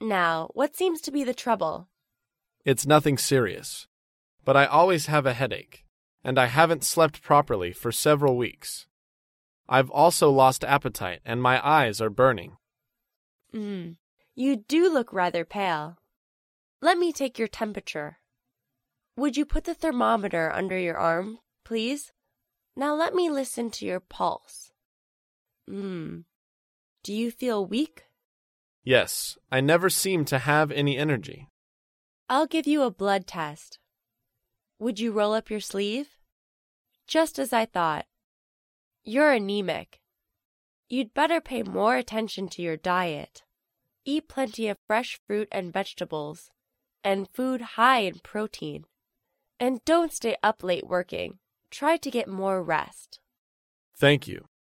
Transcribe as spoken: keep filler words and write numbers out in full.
Now, what seems to be the trouble? It's nothing serious, but I always have a headache, and I haven't slept properly for several weeks. I've also lost appetite, and my eyes are burning. Mm, you do look rather pale. Let me take your temperature. Would you put the thermometer under your arm, please? Now let me listen to your pulse. Hmm. Do you feel weak? Yes, I never seem to have any energy. I'll give you a blood test. Would you roll up your sleeve? Just as I thought. You're anemic. You'd better pay more attention to your diet. Eat plenty of fresh fruit and vegetables, and food high in protein. And don't stay up late working. Try to get more rest. Thank you.